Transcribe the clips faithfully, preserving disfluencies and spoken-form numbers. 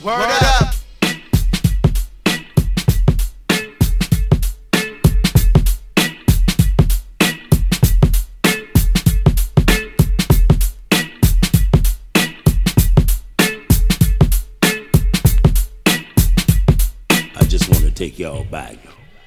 Word up. I just want to take y'all back.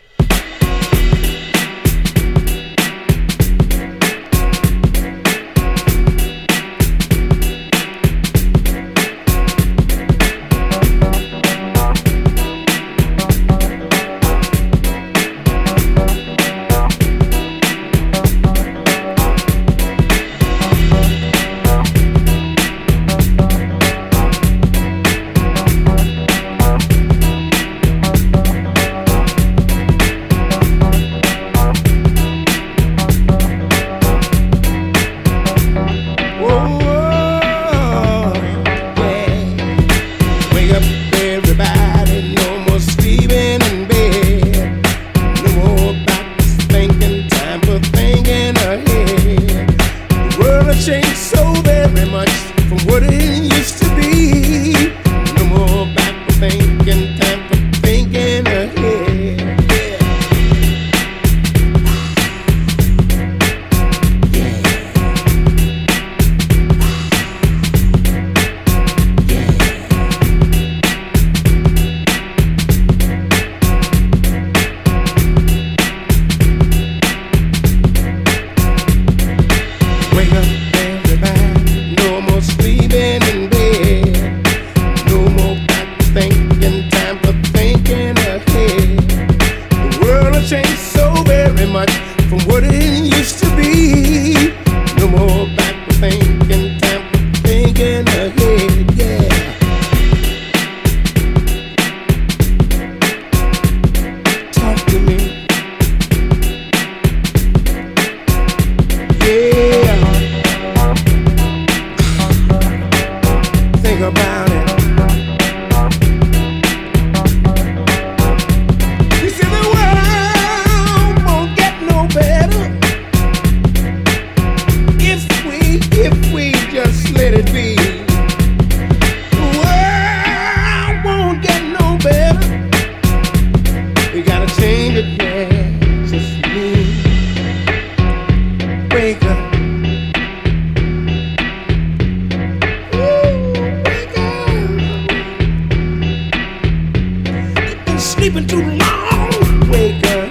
Sleeping too long, wake up.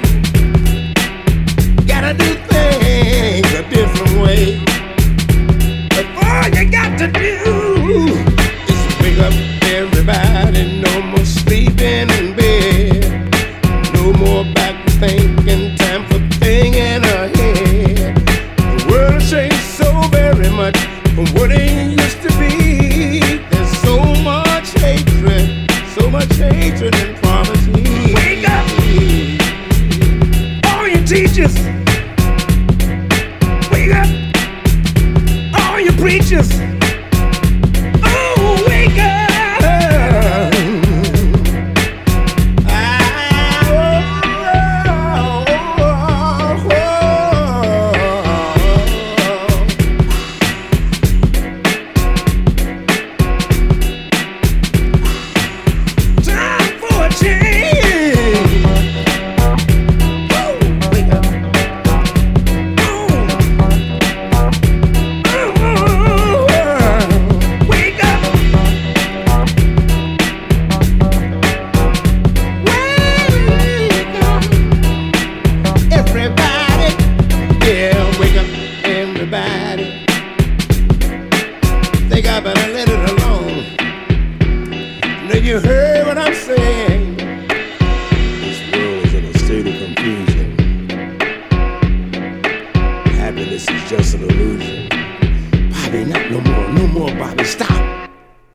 Gotta do things a different way. But all you got to do is wake up everybody. No more sleeping in bed. No more back thinking, time for thinking ahead. The world has changed so very much from what it used to be. There's so much hatred, so much hatred and poverty. Wake up, all you teachers. Wake up, all you preachers. Oh, wake up. Think I better let it alone. Now you heard what I'm saying. This world is in a state of confusion. Happiness is just an illusion.